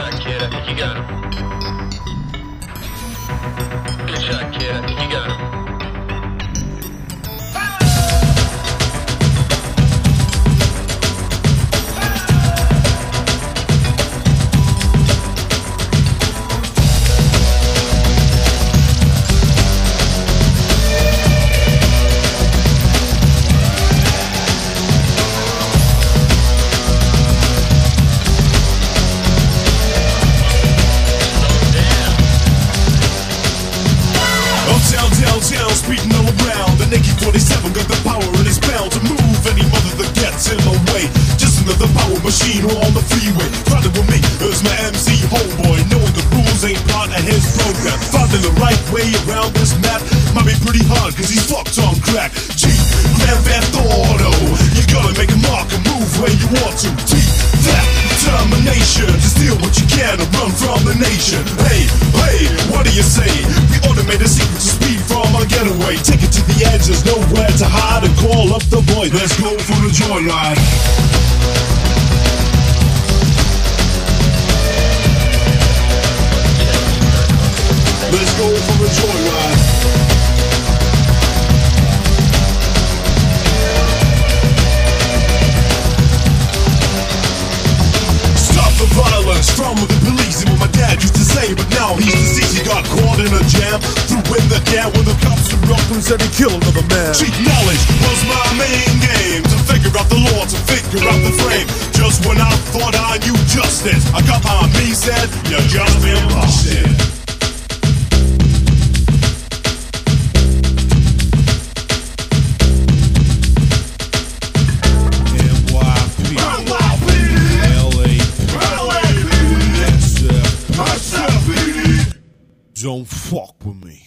shot, kid. I think you got him. Good shot, kid. I think you got him. Downtown, speeding all around. The Nicky 47 got the power and it's bound to move any mother that gets in my way. Just another power machine on the freeway. Riding with me is my MC homeboy, knowing the rules ain't part of his program. Finding the right way around this map might be pretty hard cause he's fucked on crack. G, Grand Theft Auto, you gotta make a mark and move where you want to. T, that determination to steal what you can and run from the nation. Hey, hey, what do you say? We automate the secret to speed from our getaway. Take it to the edge, there's nowhere to hide, and call up the boys. Let's go for the joyride. Let's go for a joyride. Stop the violence from the police, and what my dad used to say, but now he's deceased. He got caught in a jam, threw in the can when the cops threw up and said he killed another man. Cheap knowledge was my main game, to figure out the law, to figure out the frame. Just when I thought I knew justice, I got behind me, said, you're just been busted. Don't fuck with me.